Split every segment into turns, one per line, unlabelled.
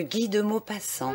Guy de Maupassant.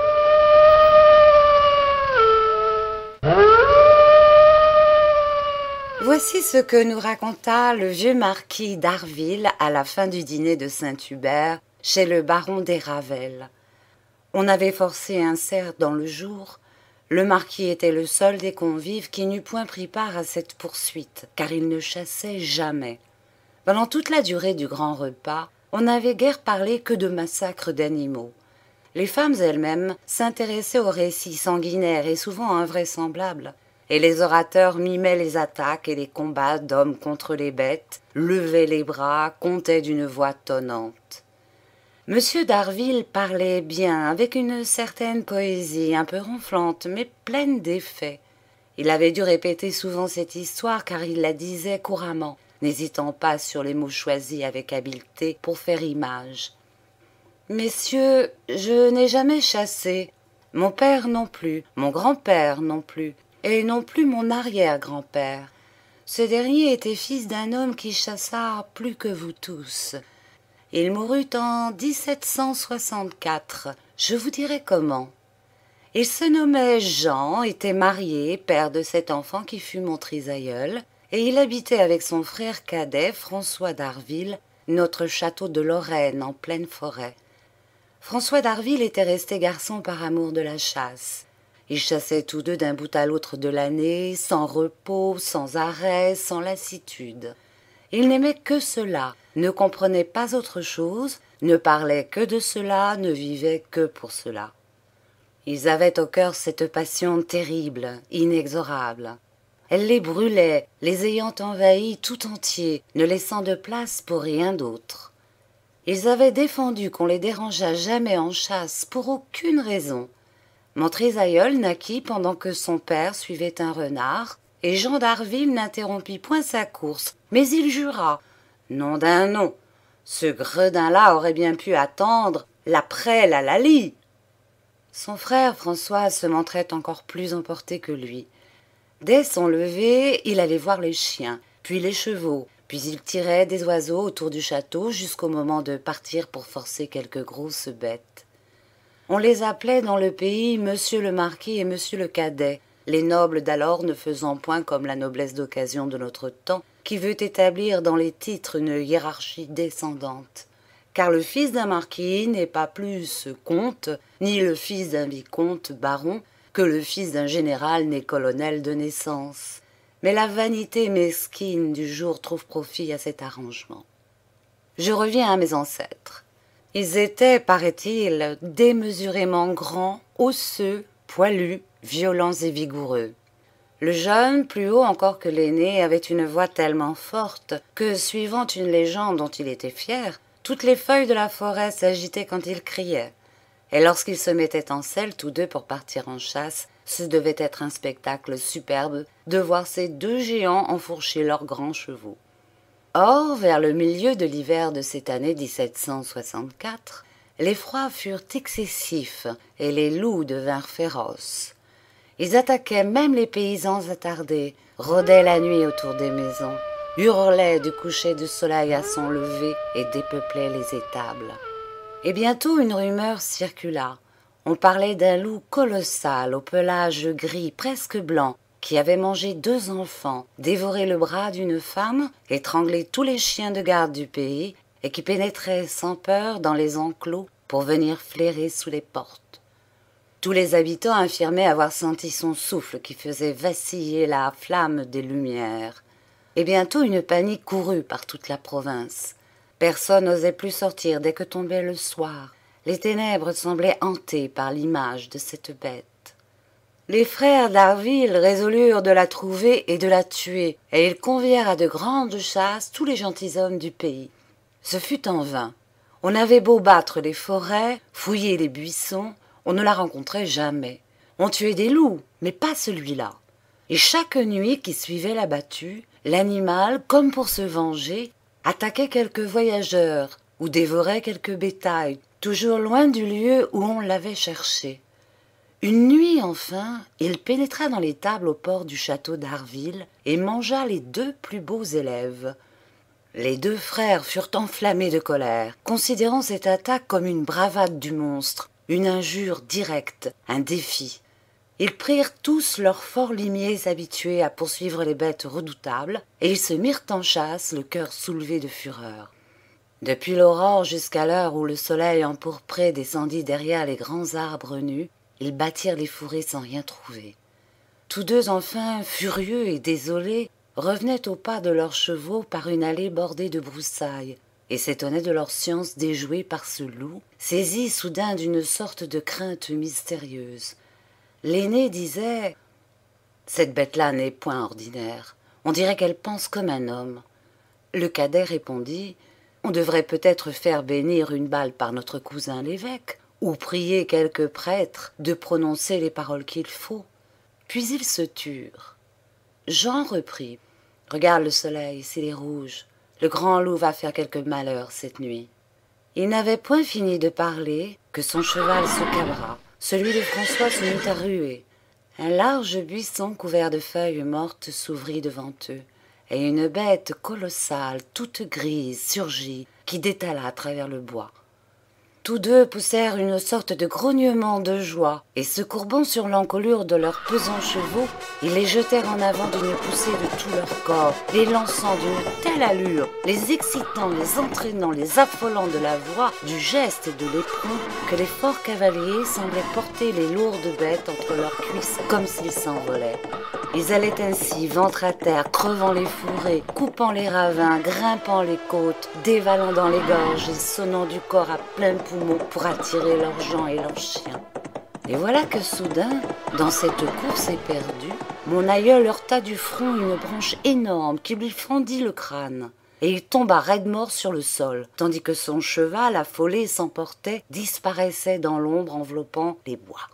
Voici ce que nous raconta le vieux marquis d'Harville à la fin du dîner de Saint-Hubert chez le baron des Ravels. On avait forcé un cerf dans le jour. Le marquis était le seul des convives qui n'eût point pris part à cette poursuite, car il ne chassait jamais. Pendant toute la durée du grand repas, on n'avait guère parlé que de massacres d'animaux. Les femmes elles-mêmes s'intéressaient aux récits sanguinaires et souvent invraisemblables, et les orateurs mimaient les attaques et les combats d'hommes contre les bêtes, levaient les bras, contaient d'une voix tonnante. Monsieur d'Harville parlait bien, avec une certaine poésie, un peu ronflante, mais pleine d'effet. Il avait dû répéter souvent cette histoire, car il la disait couramment, n'hésitant pas sur les mots choisis avec habileté pour faire image. « Messieurs, je n'ai jamais chassé, mon père non plus, mon grand-père non plus, et non plus mon arrière-grand-père. Ce dernier était fils d'un homme qui chassa plus que vous tous. Il mourut en 1764, je vous dirai comment. Il se nommait Jean, était marié, père de 7 enfants qui fut mon trisaïeul, et il habitait avec son frère cadet, François d'Harville, notre château de Lorraine, en pleine forêt. François d'Harville était resté garçon par amour de la chasse. Ils chassaient tous deux d'un bout à l'autre de l'année, sans repos, sans arrêt, sans lassitude. Ils n'aimaient que cela, ne comprenaient pas autre chose, ne parlaient que de cela, ne vivaient que pour cela. Ils avaient au cœur cette passion terrible, inexorable. Elle les brûlait, les ayant envahis tout entiers, ne laissant de place pour rien d'autre. Ils avaient défendu qu'on les dérangeât jamais en chasse pour aucune raison. Mon trisaïeul naquit pendant que son père suivait un renard, et Jean d'Harville n'interrompit point sa course, mais il jura, nom d'un nom, ce gredin-là aurait bien pu attendre la prêle à la lie. Son frère François se montrait encore plus emporté que lui. Dès son lever, il allait voir les chiens, puis les chevaux, puis il tirait des oiseaux autour du château jusqu'au moment de partir pour forcer quelques grosses bêtes. On les appelait dans le pays Monsieur le Marquis et Monsieur le Cadet, les nobles d'alors ne faisant point comme la noblesse d'occasion de notre temps, qui veut établir dans les titres une hiérarchie descendante. Car le fils d'un marquis n'est pas plus comte, ni le fils d'un vicomte baron, que le fils d'un général n'est colonel de naissance. Mais la vanité mesquine du jour trouve profit à cet arrangement. Je reviens à mes ancêtres. Ils étaient, paraît-il, démesurément grands, osseux, poilus, violents et vigoureux. Le jeune, plus haut encore que l'aîné, avait une voix tellement forte que, suivant une légende dont il était fier, toutes les feuilles de la forêt s'agitaient quand il criait. Et lorsqu'ils se mettaient en selle tous deux pour partir en chasse, ce devait être un spectacle superbe de voir ces deux géants enfourcher leurs grands chevaux. Or, vers le milieu de l'hiver de cette année 1764, les froids furent excessifs et les loups devinrent féroces. Ils attaquaient même les paysans attardés, rôdaient la nuit autour des maisons, hurlaient du coucher du soleil à son lever et dépeuplaient les étables. Et bientôt une rumeur circula. On parlait d'un loup colossal au pelage gris presque blanc qui avait mangé 2 enfants, dévoré le bras d'une femme, étranglé tous les chiens de garde du pays et qui pénétrait sans peur dans les enclos pour venir flairer sous les portes. Tous les habitants affirmaient avoir senti son souffle qui faisait vaciller la flamme des lumières. Et bientôt une panique courut par toute la province. Personne n'osait plus sortir dès que tombait le soir. Les ténèbres semblaient hantées par l'image de cette bête. Les frères d'Harville résolurent de la trouver et de la tuer, et ils convièrent à de grandes chasses tous les gentilshommes du pays. Ce fut en vain. On avait beau battre les forêts, fouiller les buissons, on ne la rencontrait jamais. On tuait des loups, mais pas celui-là. Et chaque nuit qui suivait la battue, l'animal, comme pour se venger, attaquait quelques voyageurs ou dévorait quelque bétail, toujours loin du lieu où on l'avait cherché. Une nuit, enfin, il pénétra dans l'étable au port du château d'Harville et mangea les 2 plus beaux élèves. Les deux frères furent enflammés de colère, considérant cette attaque comme une bravade du monstre, une injure directe, un défi. Ils prirent tous leurs forts limiers habitués à poursuivre les bêtes redoutables, et ils se mirent en chasse, le cœur soulevé de fureur. Depuis l'aurore jusqu'à l'heure où le soleil empourpré descendit derrière les grands arbres nus, ils battirent les fourrés sans rien trouver. Tous deux enfin, furieux et désolés, revenaient au pas de leurs chevaux par une allée bordée de broussailles, et s'étonnaient de leur science déjouée par ce loup, saisi soudain d'une sorte de crainte mystérieuse. L'aîné disait « Cette bête-là n'est point ordinaire, on dirait qu'elle pense comme un homme. » Le cadet répondit « On devrait peut-être faire bénir une balle par notre cousin l'évêque, ou prier quelque prêtre de prononcer les paroles qu'il faut. » Puis ils se turent. Jean reprit « Regarde le soleil, s'il est rouge. Le grand loup va faire quelque malheur cette nuit. » Il n'avait point fini de parler que son cheval se cabra. Celui de François se mit à ruer. Un large buisson couvert de feuilles mortes s'ouvrit devant eux, et une bête colossale, toute grise, surgit, qui détala à travers le bois. Tous deux poussèrent une sorte de grognement de joie, et se courbant sur l'encolure de leurs pesants chevaux, ils les jetèrent en avant d'une poussée de tout leur corps, les lançant d'une telle allure, les excitant, les entraînant, les affolant de la voix, du geste et de l'éperon, que les forts cavaliers semblaient porter les lourdes bêtes entre leurs cuisses comme s'ils s'envolaient. Ils allaient ainsi, ventre à terre, crevant les fourrés, coupant les ravins, grimpant les côtes, dévalant dans les gorges et sonnant du corps à plein poumon pour attirer leurs gens et leurs chiens. Et voilà que soudain, dans cette course éperdue, mon aïeul heurta du front une branche énorme qui lui fendit le crâne, et il tomba raide-mort sur le sol, tandis que son cheval, affolé, s'emportait, disparaissait dans l'ombre enveloppant les bois.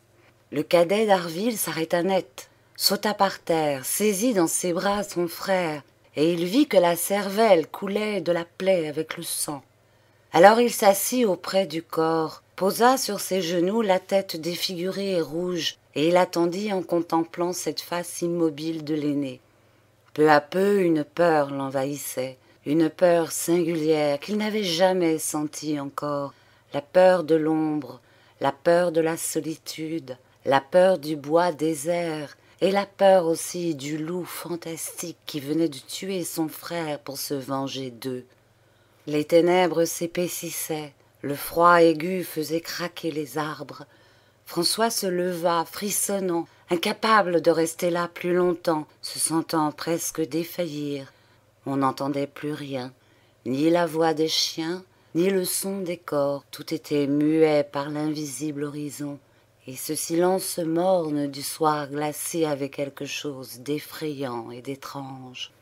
Le cadet d'Arville s'arrêta net, sauta par terre, saisit dans ses bras son frère, et il vit que la cervelle coulait de la plaie avec le sang. Alors il s'assit auprès du corps, posa sur ses genoux la tête défigurée et rouge, et il attendit en contemplant cette face immobile de l'aîné. Peu à peu, une peur l'envahissait, une peur singulière qu'il n'avait jamais sentie encore, la peur de l'ombre, la peur de la solitude, la peur du bois désert, et la peur aussi du loup fantastique qui venait de tuer son frère pour se venger d'eux. Les ténèbres s'épaississaient, le froid aigu faisait craquer les arbres. François se leva, frissonnant, incapable de rester là plus longtemps, se sentant presque défaillir. On n'entendait plus rien, ni la voix des chiens, ni le son des corps, tout était muet par l'invisible horizon. Et ce silence morne du soir glacé avait quelque chose d'effrayant et d'étrange.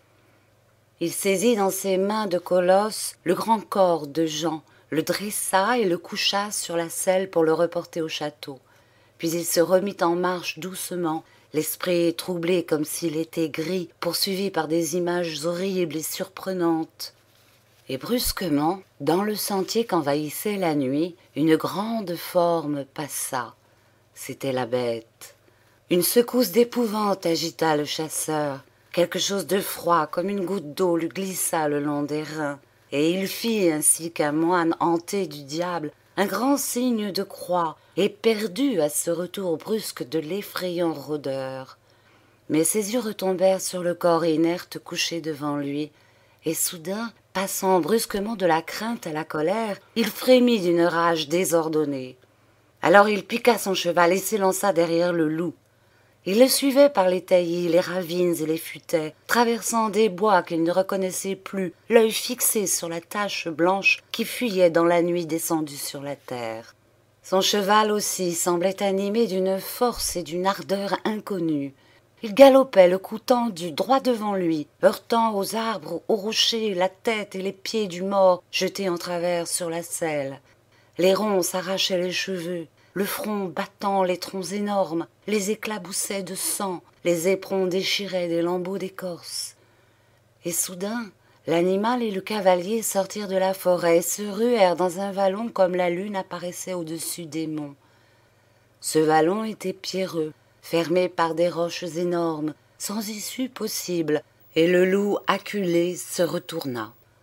Il saisit dans ses mains de colosse le grand corps de Jean, le dressa et le coucha sur la selle pour le reporter au château. Puis il se remit en marche doucement, l'esprit troublé comme s'il était gris, poursuivi par des images horribles et surprenantes. Et brusquement, dans le sentier qu'envahissait la nuit, une grande forme passa. C'était la bête. Une secousse d'épouvante agita le chasseur. Quelque chose de froid, comme une goutte d'eau, lui glissa le long des reins, et il fit, ainsi qu'un moine hanté du diable, un grand signe de croix, et perdu à ce retour brusque de l'effrayant rôdeur. Mais ses yeux retombèrent sur le corps inerte couché devant lui, et soudain, passant brusquement de la crainte à la colère, il frémit d'une rage désordonnée. Alors il piqua son cheval et s'élança derrière le loup. Il le suivait par les taillis, les ravines et les futaies, traversant des bois qu'il ne reconnaissait plus, l'œil fixé sur la tache blanche qui fuyait dans la nuit descendue sur la terre. Son cheval aussi semblait animé d'une force et d'une ardeur inconnues. Il galopait le cou tendu droit devant lui, heurtant aux arbres, aux rochers, la tête et les pieds du mort jetés en travers sur la selle. Les ronces s'arrachaient les cheveux, le front battant les troncs énormes, les éclaboussaient de sang, les éperons déchiraient des lambeaux d'écorce. Et soudain, l'animal et le cavalier sortirent de la forêt et se ruèrent dans un vallon comme la lune apparaissait au-dessus des monts. Ce vallon était pierreux, fermé par des roches énormes, sans issue possible, et le loup acculé se retourna.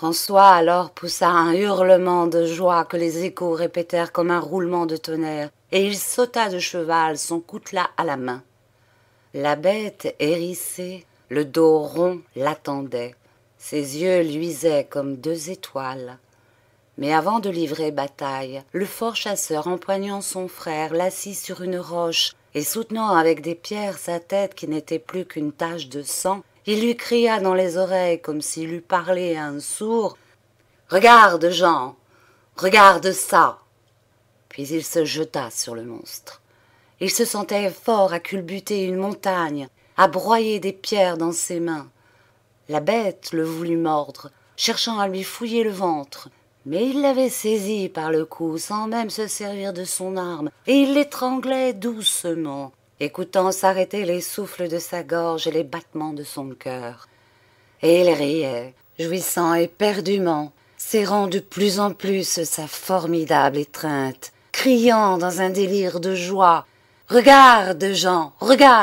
François alors poussa un hurlement de joie que les échos répétèrent comme un roulement de tonnerre, et il sauta de cheval, son coutelas à la main. La bête hérissée, le dos rond, l'attendait. Ses yeux luisaient comme deux étoiles. Mais avant de livrer bataille, le fort chasseur, empoignant son frère, l'assit sur une roche, et soutenant avec des pierres sa tête qui n'était plus qu'une tache de sang, il lui cria dans les oreilles comme s'il eût parlé à un sourd. « Regarde, Jean, regarde ça !» Puis il se jeta sur le monstre. Il se sentait fort à culbuter une montagne, à broyer des pierres dans ses mains. La bête le voulut mordre, cherchant à lui fouiller le ventre, mais il l'avait saisi par le cou sans même se servir de son arme, et il l'étranglait doucement, écoutant s'arrêter les souffles de sa gorge et les battements de son cœur. Et il riait, jouissant éperdument, serrant de plus en plus sa formidable étreinte, criant dans un délire de joie « Regarde, Jean, regarde !»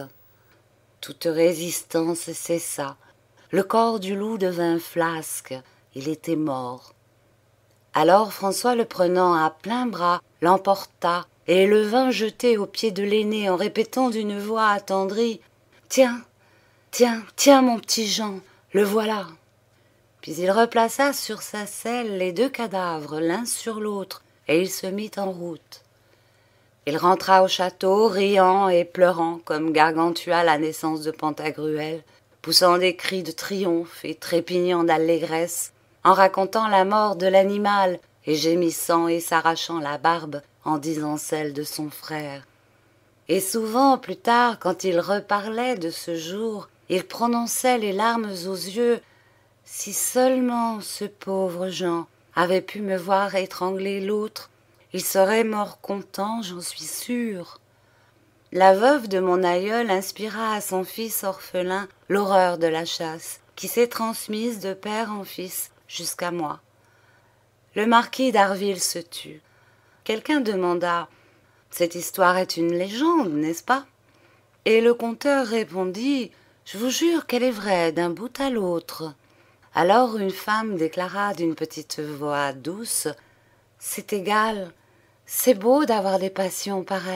Toute résistance cessa. Le corps du loup devint flasque. Il était mort. Alors François, le prenant à plein bras, l'emporta et le vint jeter aux pieds de l'aîné en répétant d'une voix attendrie « Tiens, tiens, tiens, mon petit Jean, le voilà !» Puis il replaça sur sa selle les deux cadavres l'un sur l'autre et il se mit en route. Il rentra au château, riant et pleurant comme Gargantua la naissance de Pantagruel, poussant des cris de triomphe et trépignant d'allégresse, en racontant la mort de l'animal et gémissant et s'arrachant la barbe en disant celle de son frère. Et souvent, plus tard, quand il reparlait de ce jour, il prononçait les larmes aux yeux « Si seulement ce pauvre Jean avait pu me voir étrangler l'autre, il serait mort content, j'en suis sûre. » La veuve de mon aïeul inspira à son fils orphelin l'horreur de la chasse, qui s'est transmise de père en fils jusqu'à moi. Le marquis d'Harville se tut. Quelqu'un demanda « Cette histoire est une légende, n'est-ce pas ?» Et le conteur répondit « Je vous jure qu'elle est vraie d'un bout à l'autre. » Alors une femme déclara d'une petite voix douce « C'est égal, c'est beau d'avoir des passions pareilles. »